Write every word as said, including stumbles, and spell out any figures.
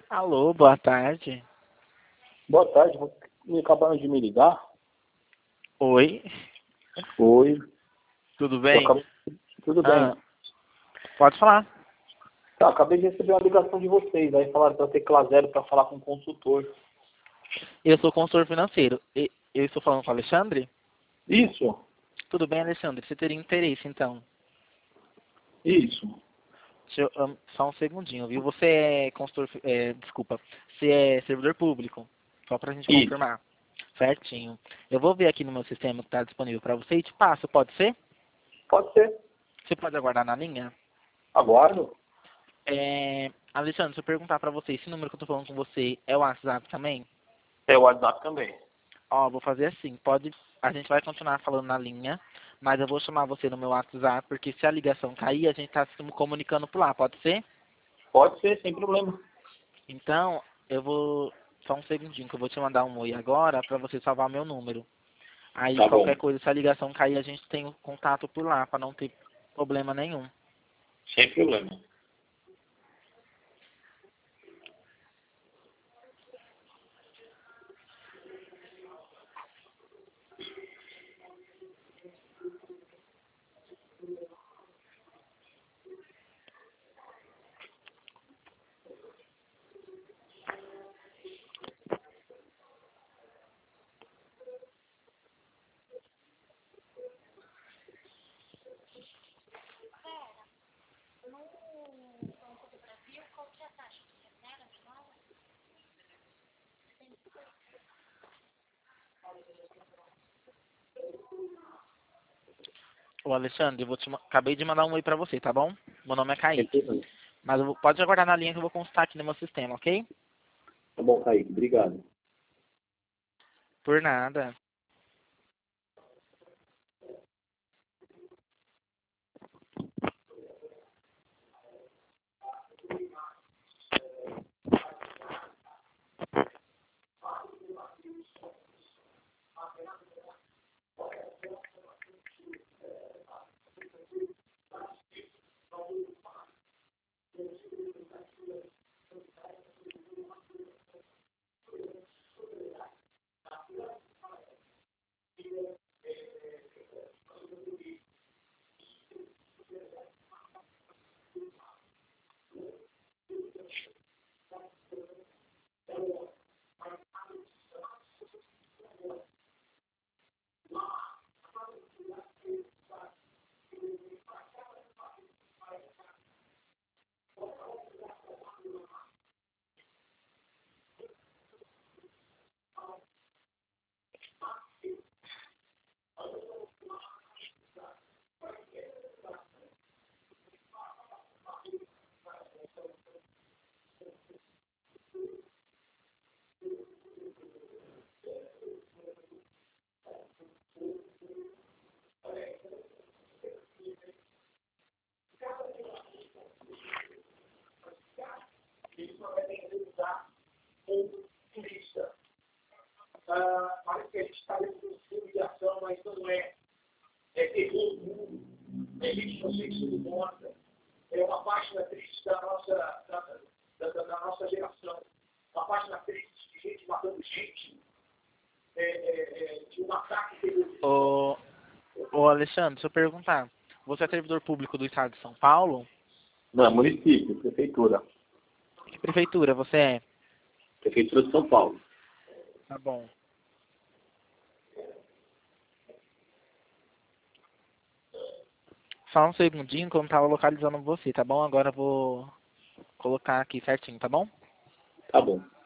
Alô, boa tarde. Boa tarde, me acabaram de me ligar. Oi, Oi, tudo eu bem? acabei... tudo Ah, bem. pode falar. Tá, acabei de receber uma ligação de vocês, aí falaram para ter tecla zero para falar com o consultor. Eu sou consultor financeiro. E- Eu estou falando com o Alexandre? Isso, Tudo bem, Alexandre? Você teria interesse, então? isso, Deixa eu, ahn, só um segundinho, viu? Você é consultor... fi- É, desculpa. Você é servidor público. Só pra gente isso. confirmar. Certinho. Eu vou ver aqui no meu sistema que está disponível para você e te passo, pode ser? Pode ser. Você pode aguardar na linha? Aguardo. É... Alexandre, se eu perguntar para você, esse número que eu tô falando com você é o WhatsApp também? É o WhatsApp também. Ó, vou fazer assim, pode, a gente vai continuar falando na linha, mas eu vou chamar você no meu WhatsApp, porque se a ligação cair, a gente tá se comunicando por lá, pode ser? Pode ser, sem problema. Então, eu vou, só um segundinho, que eu vou te mandar um oi agora, pra você salvar meu número. Aí, Tá qualquer bom, coisa, se a ligação cair, a gente tem o contato por lá, pra não ter problema nenhum. sem problema. Ô, Alexandre, eu vou te, ma- acabei de mandar um oi pra você, tá bom? Meu nome é Sem Kaique. problema. Mas eu vou- pode aguardar na linha que eu vou constar aqui no meu sistema, ok? Tá bom, Kaique, obrigado. Por nada. Ah, parece que a gente está dentro de um filme de ação, mas não é. É terror puro. É gente não sei se mostra. É uma página triste da nossa, da, da, da- da nossa geração. Uma página triste de gente matando gente, é, é, é, de um ataque terrorista. Ô, ô Alexandre, deixa eu perguntar. Você é servidor público do estado de São Paulo? Não, município, prefeitura. Que prefeitura você é? Prefeitura de São Paulo. Tá bom. Só um segundinho que eu não tava localizando você, tá bom? Agora eu vou colocar aqui certinho, tá bom? Tá bom.